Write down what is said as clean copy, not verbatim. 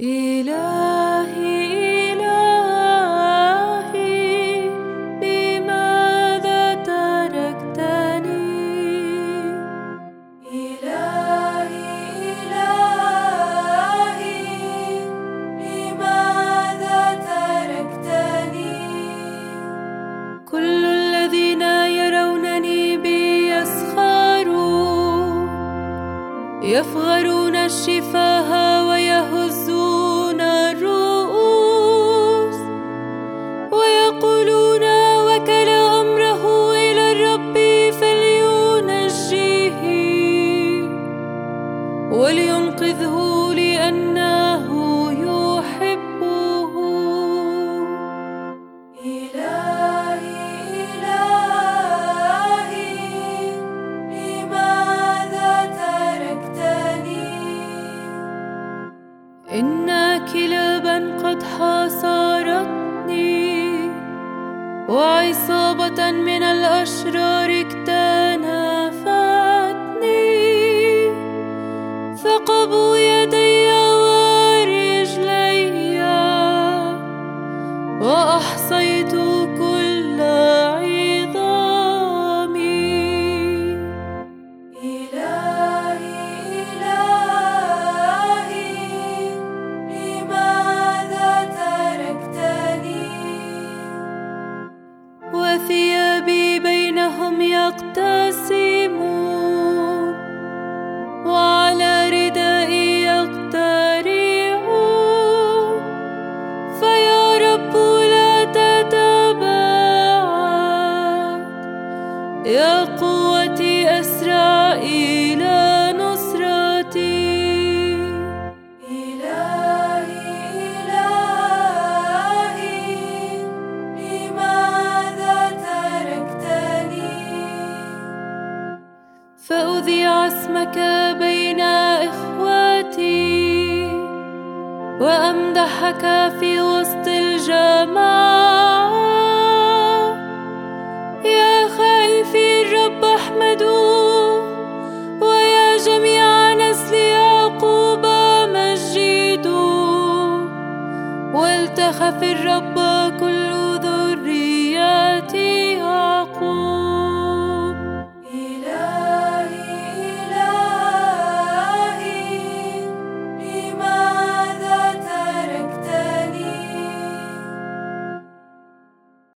إلهي إلهي لماذا تركتني؟ إلهي إلهي لماذا تركتني؟ كل الذين يرونني بي يفغرون الشفاه ويهزون الرؤوس ويقولون وكل أمره إلى الرب فلينجيه ولينقذه لأنه يحبه. إلهي إلهي لماذا تركتني؟ إن كلابا قد حاصرتني وعصابة من الأشرار اكتنفتني، ثقبوا يدي ورجلي وأحصيت كل عظامي. إلهي إلهي لماذا تركتني؟ وثيابي بينهم يقتسمون وعلى ردائي يقترعون، فيا رب لا تتباعد، يا قوتي أسرع إلى نصرتي. إلهي إلهي لماذا تركتني؟ فأذيع اسمك بين إخوتي وأمدحك في وسط الجماعة. يا خائفي الرب احمدوه، ويا جميع نسل يعقوب مجدوه، ولتخف الرب